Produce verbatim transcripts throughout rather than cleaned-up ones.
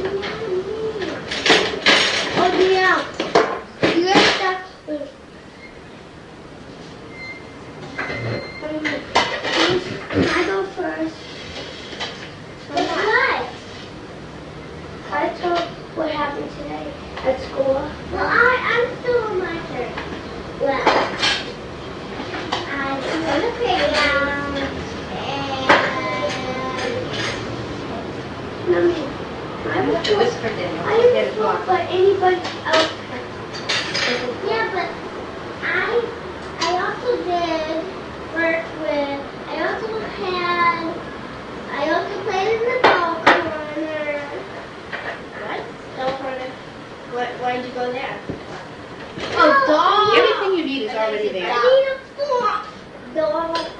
Oh yeah. You guys stop. Can I go first? What's what? I told what happened today at school. Well, I, I'm still on my turn. Well, I was on the playground and Mommy, I was to whisper Daniel. I didn't talk about anybody else. Yeah, but I I also did work with, I also had, I also played in the ball corner. What? Ball corner? What, why did you go there? Oh, dog! Everything you need is already there. I need a ball. Dog corner.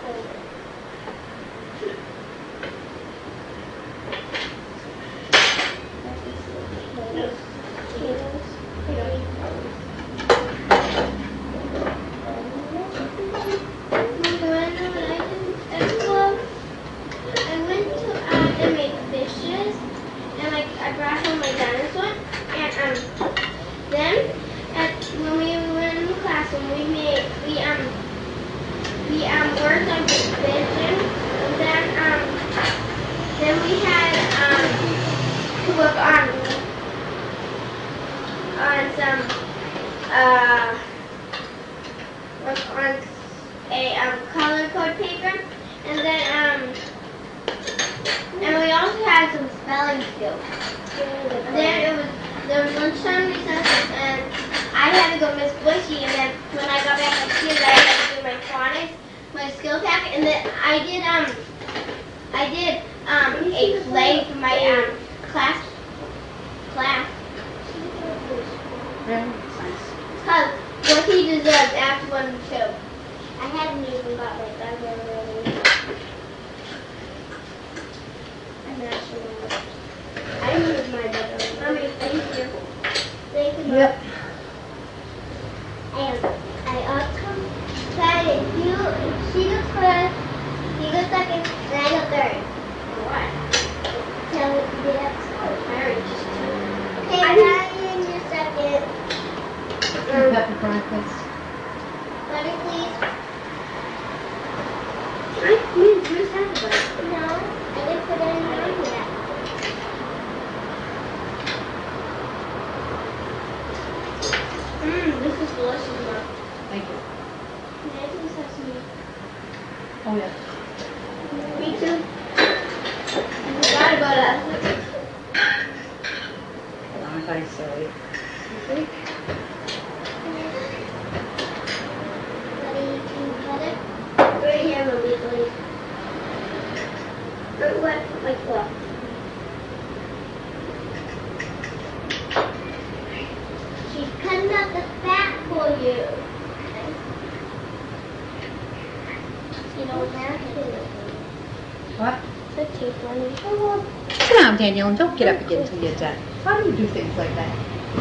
Daniel, and don't get up again until you're done. How do you do things like that?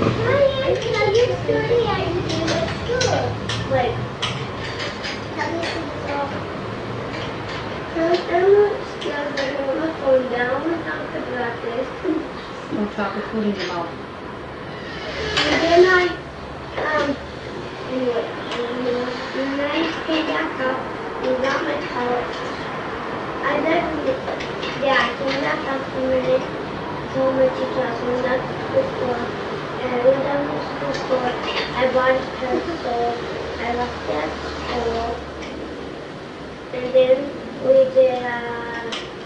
I am tell you story I do at school. Like, tell me something. First, I'm not scared that I'm not going down without the glasses. Don't talk with food in your mouth. And then I, um, anyway, and then I came back up and got my towel. I then, yeah, I came back up for a minute, told my teacher I was going down to the store, and I went down to the store, I bought a pencil, I left it at school, and then we did, uh,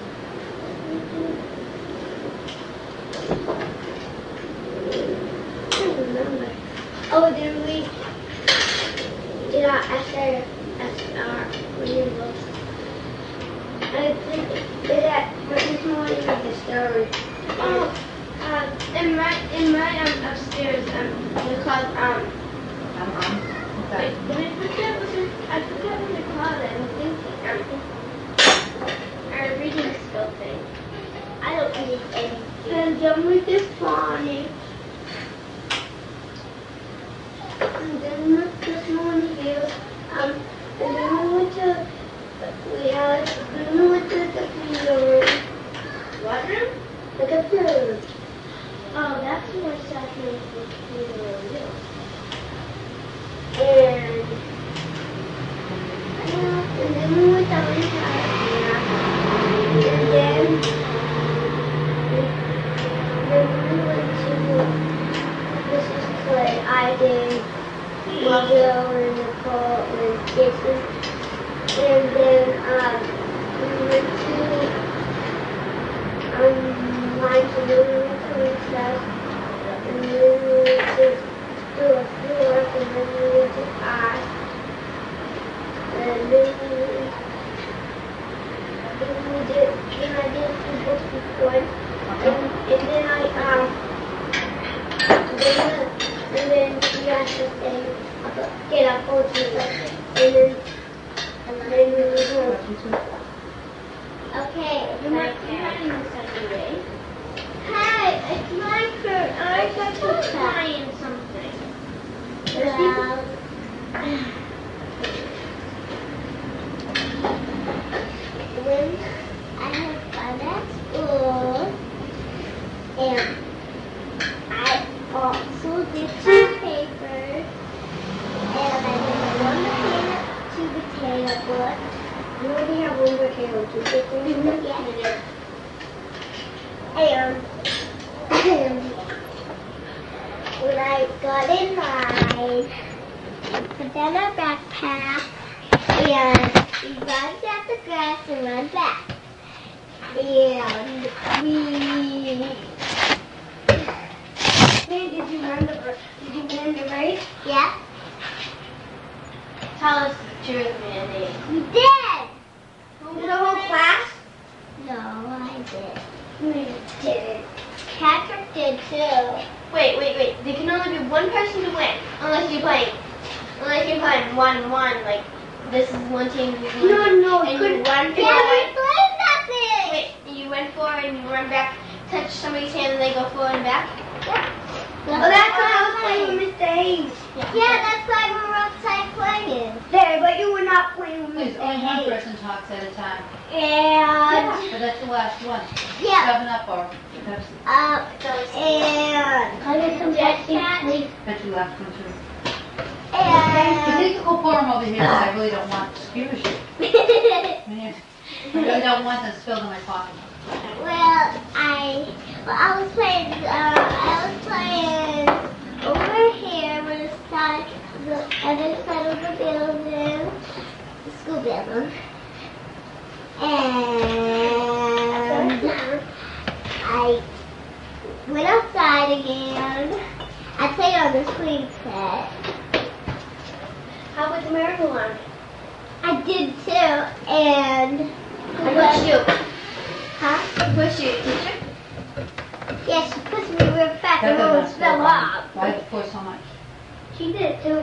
I don't remember. Oh, then we did our essay, S R, what do you look? I think did that this morning with the story. Oh, uh, in my in my um upstairs um because um Um, um, wait, did I forget what it, I forget what they call it. I'm thinking um our reading skill thing. I don't read anything. And then we did Bonnie. And then this morning here um and then we went to we had we went to the computer room. What room? The computer room. Bill and Nicole and Jason. And then um, we went to um, mine to do and stuff. And then we went to do a field work and then we went to art. And then we, then we did, then I did some books before. And, and then I, um, then, and then we got to say, get our coaches. And then, and then we were going. Okay, you're not running this anyway. Hey, it's my turn. I got to try in something. Well, when I had fun at school, and I also did two papers, and I did one potato, two potato books. You already have one potato, two potato books? Yeah. And, and when I got in line, I put down our backpack, and we ran at the grass and ran back. And we... Hey, did you run the, did you win the race? Yeah. Tell us the truth, Mandy. We did! The whole class? No, I did. We didn't. Patrick did too. Wait, wait, wait. There can only be one person to win, unless you're playing, unless you're playing one one. Like this is one team. This is one No, team, no, and couldn't- you run yeah, forward. we played nothing. Wait, and you run forward and you run back, touch somebody's hand, and they go forward and back. Yeah. Oh, that's what I was playing with Mister Hayes. Yeah, that's why we were outside playing. There, but you were not playing with Please, Mister only one Hayes. person talks at a time. And But that's the last one. yeah. Seven up or Pepsi. Uh, So it's and Can I get some Pepsi, please? Bet you last one too. You and think go pour them over here because I really don't want, excuse you. I mean, I really don't want them spilled in my pocket. well, I well, I was playing. Uh, I was playing over here with the side, the other side of the building, the school building, and I went outside again. I played on the swing set. How about the miracle one? I did too, and I pushed you. huh? I pushed you, teacher. Yeah, she pushed me real fast That and doesn't almost spill fell on me. off. Why did you pour so much? She did too.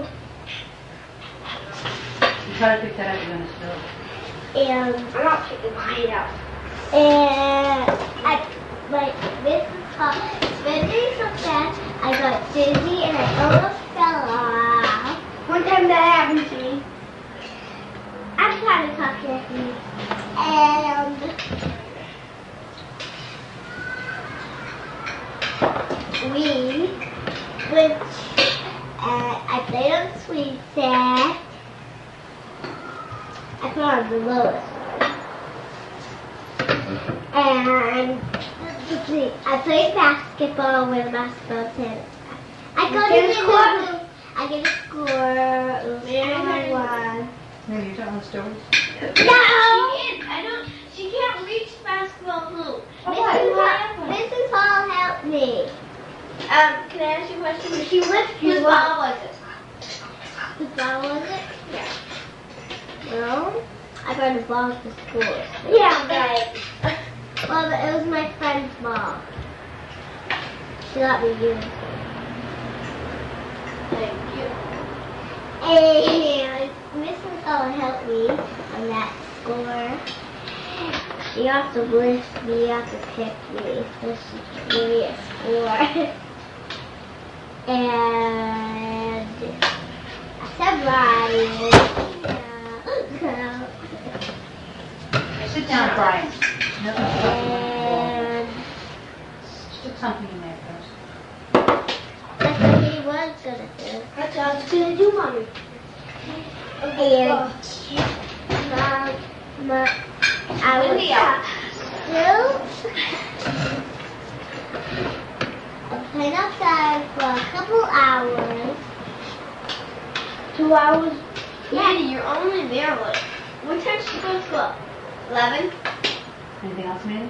You try to pick that up, you're gonna spill. And I'm not picking mine up. and I like this is called spinning so fast I got dizzy and I almost fell off. One time that happened to me. I'm trying to talk to you. And we went uh, I played on the swing set. I put on the lowest one. And let's see, I played basketball with basketball tennis. I got You it get a in score? the I get a score. It was Very one. Maybe you're telling stories? No! She can't. I don't. She can't reach basketball hoop. Missus Hall, Missus Hall helped me. Um, can I ask you a question? Did she lift you Whose up? ball was it? Whose ball was it? Yeah. No. I got a ball to school. Yeah, right. Well, it was my friend's ball. She let me use it. Thank you. And Missus Hall helped me on that score. She also lifted me up and picked me, so she gave me a score. And I said Ryan. Sit down, Brian. Nothing to talk And Stick something in there first. that's what he was gonna do. That's what I was gonna do, mommy. And mom, mom, I was Olivia. still I played outside for a couple hours. Two hours? Daddy, you're only there like. What time is she supposed to school? Eleven. Anything else, Mandy?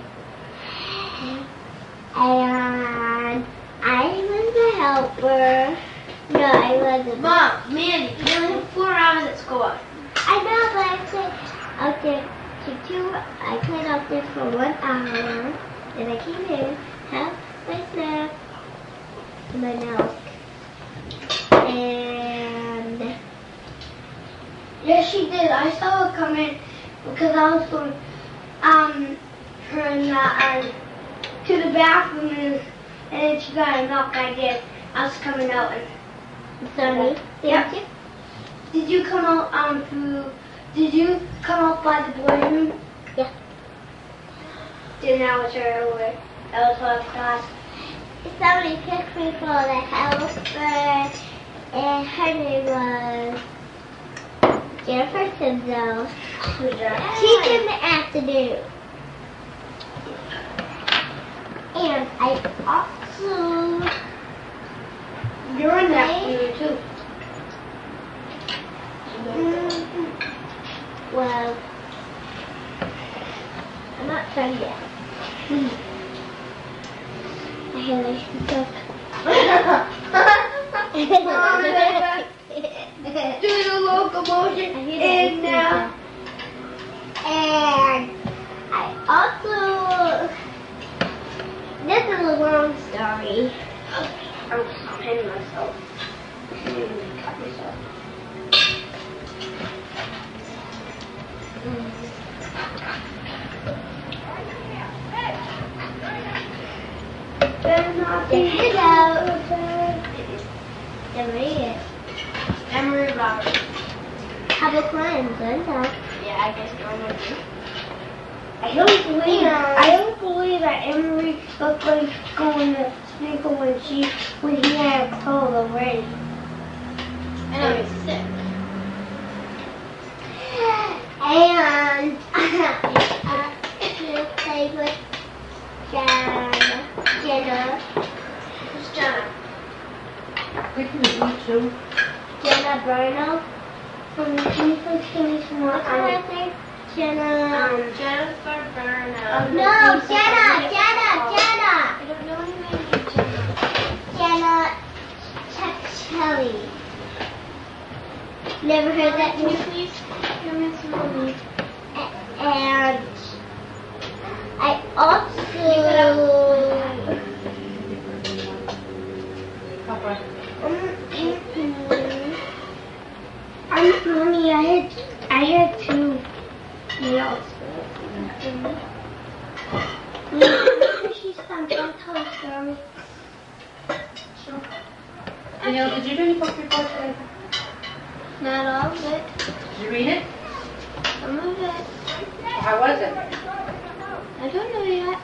And I was the helper. No, I wasn't. Mom, Mandy, you only have four hours at school. I know, but I played out there to two. I played out there for one hour. Then I came in, had my snack, and my milk, and Yes, she did. I saw her come in because I was going um, her and, uh, uh, to the bathroom and, and then she got a knock. I did. I was coming out and. Sonny, Yep. thank you. Did you come out um through? Did you come out by the boy room? Yeah. Then that was her over. That was her class. Somebody picked me for the helper, and her name was Jennifer Timzo. She's in the afternoon. And I also You're in that room too. Mm, well, I'm not done yet. I had a cook. Do the locomotion and now. And I also, this is a long story. I was hitting myself. I didn't cut myself. Better not be Hello. Emery. Emery Roberts. Public lines, aren't I? Yeah, I guess you're one too. I don't believe Yeah. I don't believe that Emery looked like going to sprinkle when she when he had a cold already. I know he's sick. And I played with Jenna. Jenna. Who's Jenna? We can eat too. Jenna Bruno. From the Infant Kimmy's What's her last name? Jenna. Um, Jennifer Bruno. Um, No, the Jenna, Infant Jenna, Kimmy's Jenna. I don't know anybody named Jenna. Jenna Chechelli. Never heard that Can you name? please give me some money? And I also Papa. I'm mommy. I had I had two meals. She's done. Don't tell a story. Danielle, did you do any book reports today? Not all of it. Did you read it? Some of it. How was it? I don't know yet.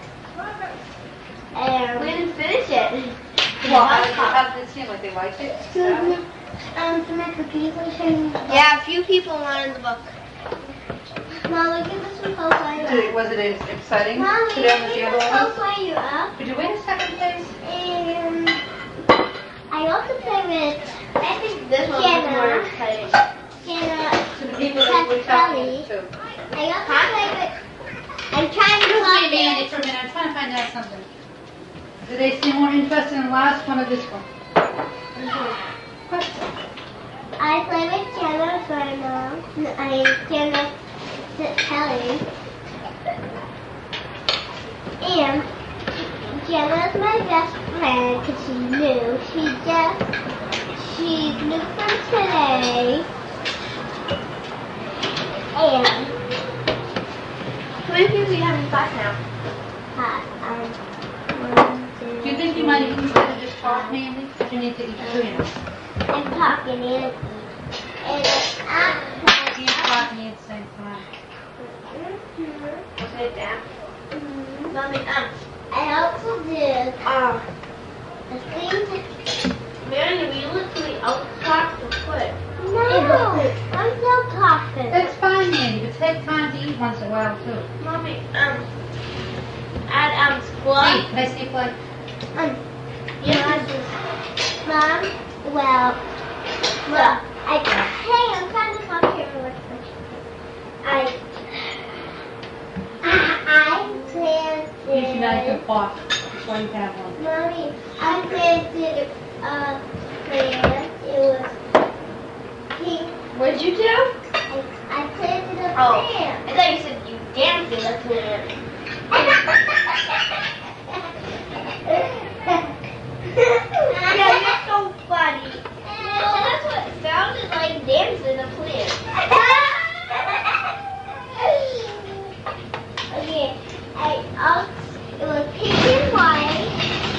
and We didn't finish it. Well, how did, how did it seem like they liked it? Excuse me. Um, Samantha, can you please show me? yeah, a few people wanted the book. Mama, give us some coke while you're Did it- up. Was it exciting? Mommy, Sit down with the give other us ones? coke while you're up. Did you win a second place? And I also play with I think this one Jenna. was more exciting. Jenna. To the people that we're talking to. I also play with. I'm trying to Excuse talk me, Mandy, for a minute. I'm trying to find out something. Do they seem more interested in the last one or this one? Question. I play with Jenna Bruno. I mean, Jenna Kelly. And Jenna's my best friend because she's new. She just, she's new from today. And, How many people do you have in class now? uh, um, one, two, Do you think you might even instead of just talk, Mandy? But you need to eat too, you know. I'm talking and and I'm You can't talk and eat at the same time. Sit down. Mommy, um, I also did uh, the thing. Mary, will you look to the outside to quit? No, I'm still talking. That's fine, Mandy, but take time to eat once in a while, too. Mommy, um, at um school. Hey, can I see a plate? Um, Yeah. Mom, well, well, I, hey, I'm trying to talk here real quick. I, I planted. You should not have pot. That's why you have one. Mommy, I planted a plant. It was pink. What did you do? I, I planted a Oh, plant. I thought you said you danced in a plant. Yeah, you're so funny. Well, that's what it sounded like, dancing in a plant. Okay, I also, it was pink and white.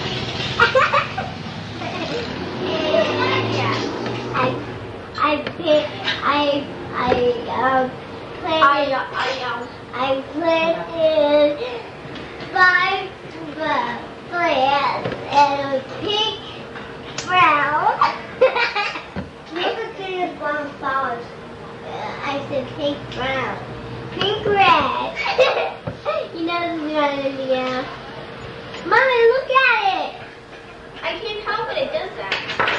And I, I, picked, I, I, um, planted, I, I planted five uh, plants, and it was pink, brown. Make a good brown flowers. Uh, I said pink, brown, pink, red. You know this is not an idea. Mommy, look at it. I can't help it, it does that.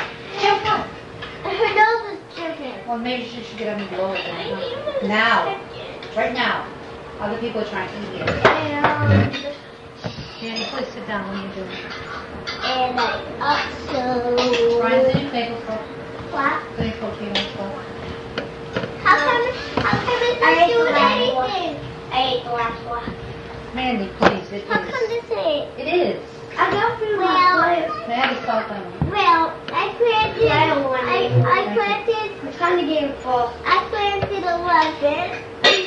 Her nose is dripping. Well, maybe she should get up and blow it I then. need huh? one Now. second. Right now. Other people are trying to eat it. And, Danny, please sit down. What are you doing? and I also... Brian, can you play with Coke? What? Can you Coke here with Coke? How come, how come it's I not ate the doing last one. anything? I ate the last one. Mandy, please. It How come is. this ain't? It is. I got through Well, my They have a salt on it. well, I planted, I don't want I, it. I planted, I'm trying to get it full. I planted eleven.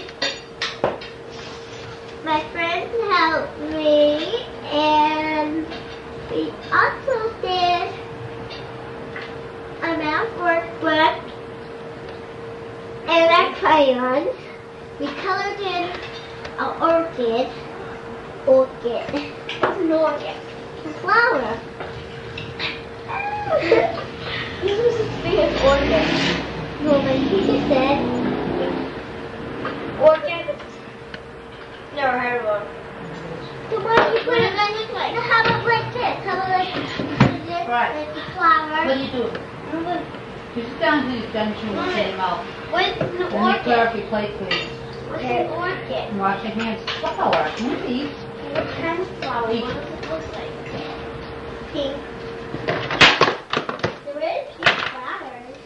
My friends helped me, and we also did a math workbook and our crayons. We colored in an orchid. Orchid. What's an orchid? A flower. This was a big orchid. Well, my teacher said, Orchid? Never heard of one. so why don't you put it on this way? How about like this? How about like this? Right. Like the What flower. are you doing? You sit down until you've done chewing and get him out. What's an Then you clear orchid? up your plate, please. What's an orchid? And wash your hands. Flower. Please. What kind of flower? What does it look like? Pink. There is pink flowers.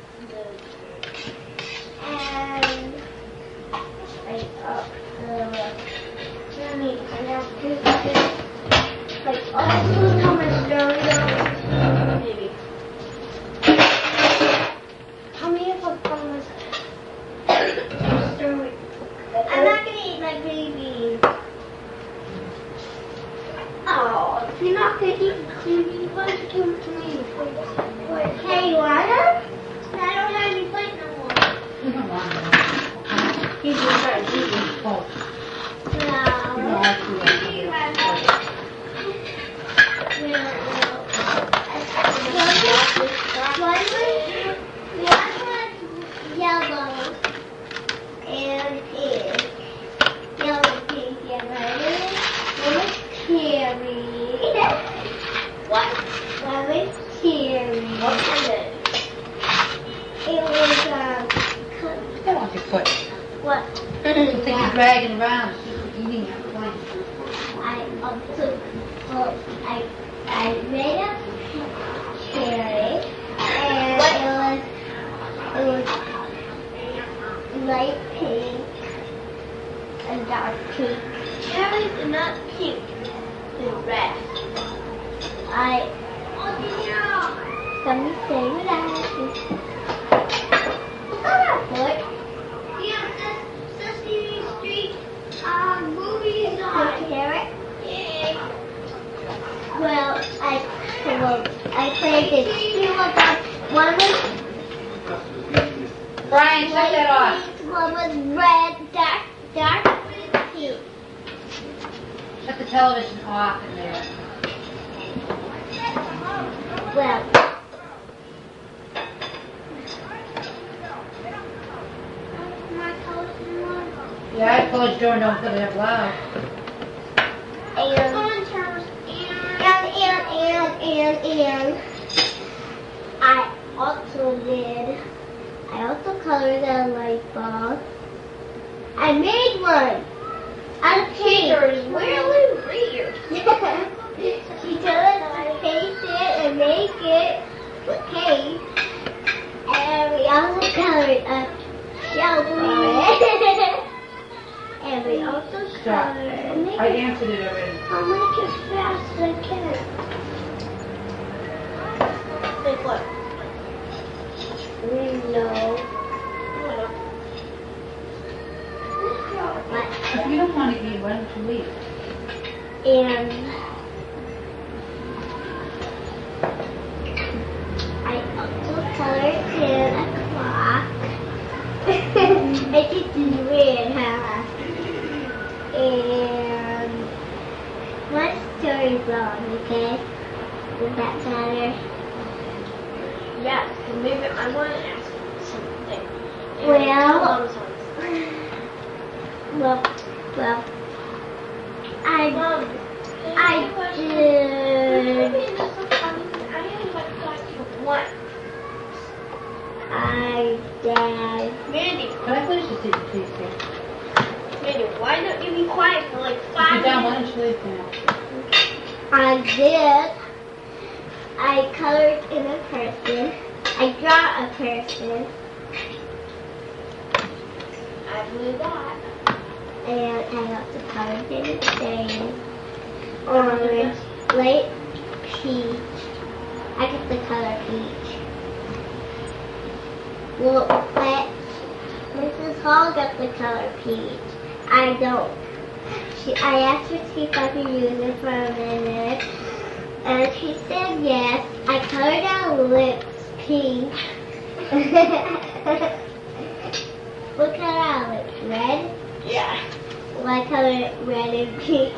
And Right up. uh, let me find out this. Like, oh, this is how much stereo. Maybe. Tell me if I promise. Stereo. I'm not gonna eat my baby. Oh, if you're not gonna eat baby, why don't you give it to me? Wait. Hey, you wanna? I don't have any plate no more. We don't want it. He's gonna try to eat it. Oh, you don't No. have to. uh, give it up. One was, one was yellow and pink. Yellow, pink, and red. One was cherry. What? One was cherry. What kind of? It was, um, Get off your foot. what? You think you're dragging around. She's eating your plate. I also, well, I, I made a cherry, and What? it was, it was light pink and dark pink. Cherries are not pink. They're red. I, let me say what I have. What? Yeah, Sesame Street um, movie is The on. carrot? Yay. Well, I, well, I planted two of them. One was Brian, shut that off. pink, one was red, dark, dark pink. Shut the television off in there. Well, Yeah, I closed your door and don't put it up loud. and, and, and, and, and, and, I also did I made one out of paint. Teachers, really weird. She told us to paint it and make it with paint. And we also colored a shell on it. And we also Stop. colored. I answered it already. I'll make it fast as I can. Like what? No. If you don't want to eat, why don't you leave? And I also colored in a clock. It is weird, huh? And my story's long, okay? Does that matter? Yes, and maybe I want to ask you something. And Well- tell Mom something. Well, well, I Mom, I did. Maybe that's so funny. I didn't like to ask you what. I did. Mandy, Can I finish this, please, please? Mandy, why don't you be quiet for like Sit five down, why minutes? don't you leave now? I did. I colored in a person. I draw a person. I believe that. And I also colored in a stain. Orange, light peach. I get the color peach. Well, but Missus Hall got the color peach. I don't. She, I asked her to see if I could use it for a minute. And she said yes. I colored our lips pink. What color are our lips? Red? Yeah. Well, I colored it red and pink.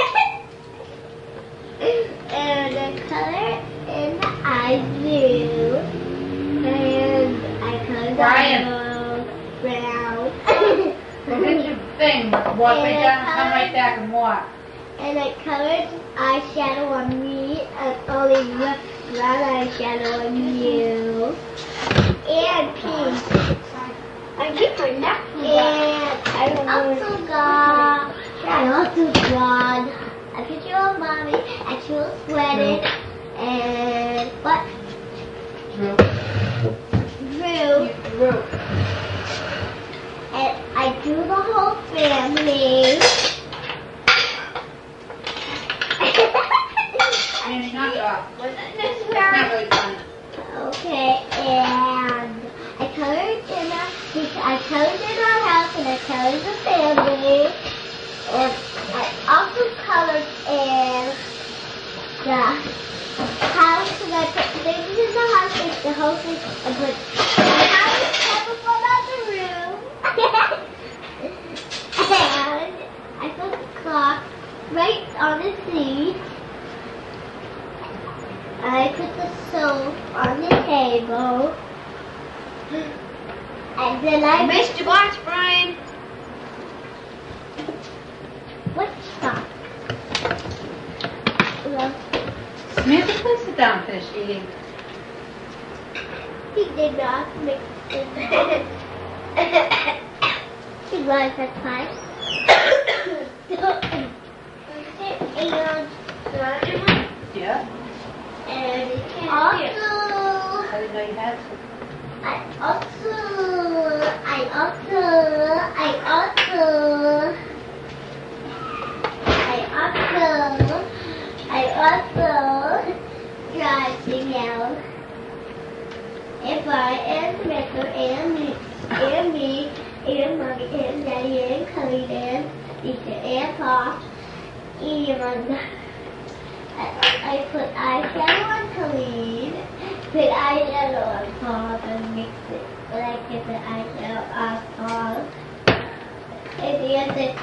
And I colored in the eyes blue. And I colored Brian. the nose brown. Go get your thing, walk right down and come right back and walk. And I colored eyeshadow on me and only brown eyeshadow on you. And pink. I get my neck. And I also got, I also got a picture of mommy and she was sweating. And what? Drew. Drew. Drew. And I drew the whole family. Andy, knock it off. Was that It's not necessary? really funny. Okay, and I colored in a, I colored in our house and I colored the family. And I also colored in the house and I put things in the house like the whole thing. I put the house everyone out the room. And I put the clock right on the seat. I put the soap on the table. And then I Missed your box, Brian. what stop? Well, Samantha, please sit down and finish eating. he did not mix it. He was at time. and Yeah? and also I didn't know you had some. I also I also I also I also I also driving down and by and Samantha and me and me and mommy and daddy and Chloe and Lisa and Pop and I, I put eyeshadow on Colleen, put eyeshadow on Paul and mix it. But I get the eyeshadow on Paul. And the end said,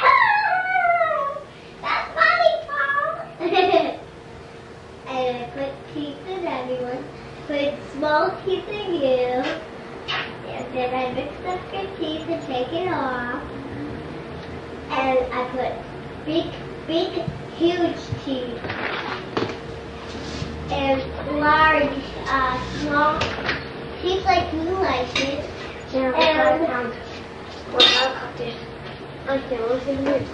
that's funny, Paul! And I put teeth in everyone, put small teeth in you, and then I mixed up your teeth and take it off. And I put big, big, huge teeth. And large, uh, small teeth like you like it. Yeah, And What I'll cut this. Okay, what's in here?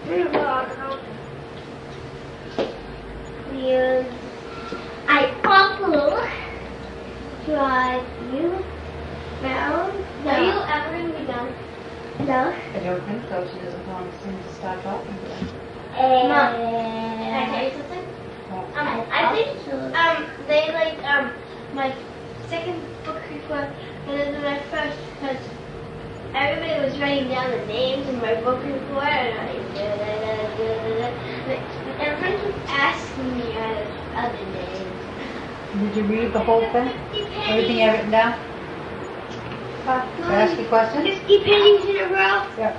Use I also drive you around. Are you ever going to be done? No. I don't think so. She doesn't want to seem to stop talking to them. And Mom, Can I tell you something? Um, I think um they like um my second book report better than my first because everybody was writing down the names in my book report and I da, da, da, da, da, da. Everyone keeps asking me uh, other names. Did you read the whole thing? Everything I've written down? Did I ask you questions? fifty pennies in a row. Yeah.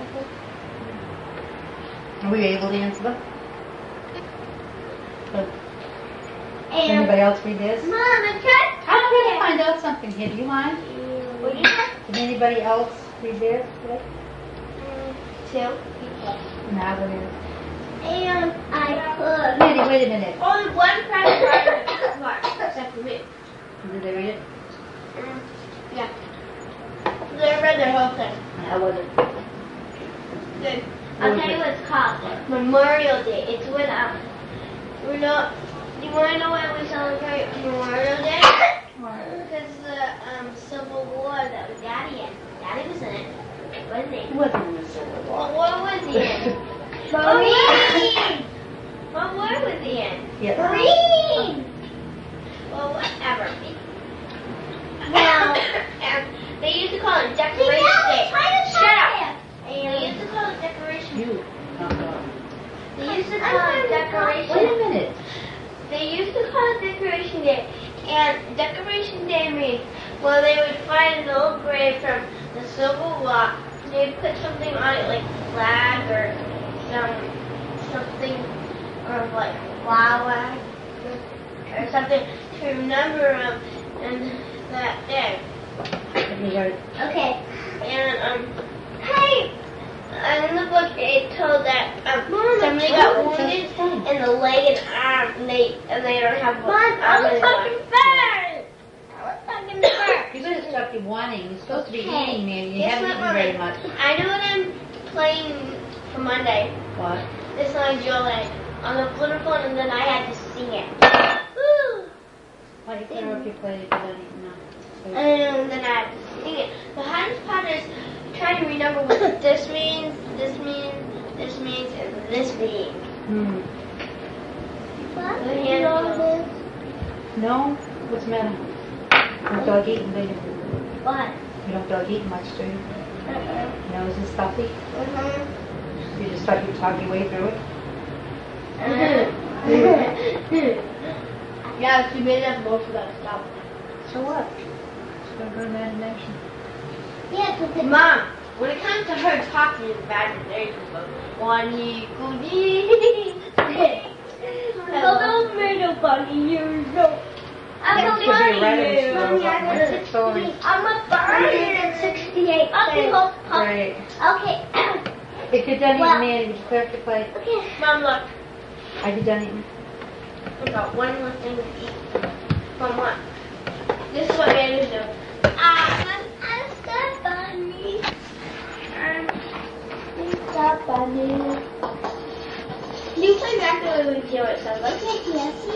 Are we able to answer them? Good. and Anybody else read this? Mom, I'm trying to I'm trying to find out something here. Do you mind? What do you have? Did anybody else read this? Yes? Two. Now what is? And I put Mandy, wait a minute. Only one person read it, Mark, except for me. Did they read it? Mm, yeah. They read the whole thing. How was it? Good. I'll tell you what it's called. Memorial Day. It's when um, we're not. You want to know why we celebrate Memorial Day? Because the um Civil War that was Daddy in. Daddy was in it, wasn't he? It wasn't in the Civil War. What war was he in? Marine. What war was he in? Yeah. green. Well, whatever. Well, and they used to call it See, Decoration now Day. it's trying to Shut up. stop They it. used to call it Decoration. You. Not God. They used to I'm call trying it to Decoration. Wait a minute. They used to call it Decoration Day, and Decoration Day means, well, they would find an old grave from the Civil War. They'd put something on it, like flag or some something, or like flower or something to remember them and that day. You heard. Okay. And um, Hey, and in the book it told that um, Mom, somebody it's got over. wounded in the leg and arm, and they and they don't have Mom, one I arm was anymore. talking first. I was talking first. You're going to stop you whining. You're supposed to be Okay. eating, man. You Guess haven't what, eaten Mommy? very much. I know what I'm playing for Monday. What? This song Jolene on the phone, and then I had to sing it. Woo! Why do you care if you play it if you don't eat enough? And then I had to sing it. The hardest part is trying to remember what this means, this means, this means, and this means. Hmm. What? The You hand know goes. this? No? What's the matter? You don't dog eating, do you? What? You don't dog eat much, do you? Uh-uh. Nose is stuffy? Mm-hmm. You just thought you'd talk your way through it? Yeah, she made up most of that stuff. So what? It's got a good imagination. Yeah, because it's Mom, when it comes to her talking in imagination, but one equal D. Hello, little bunny, you're so. I'm That's a because you're bunny. right, you. Mommy, I got a sixty-eight. I'm a bunny. sixty-eight. Okay, things. hold, hold. Great. Okay. If you're done Well- eating, man, would you clear up your plate? Okay. Mom, look. Are you done eating? I got one more thing to eat. Mom, what? This is what Manners do. I'm I'm the bunny. I'm the bunny. Can you play back the way we do it? So, like, Yes, yes,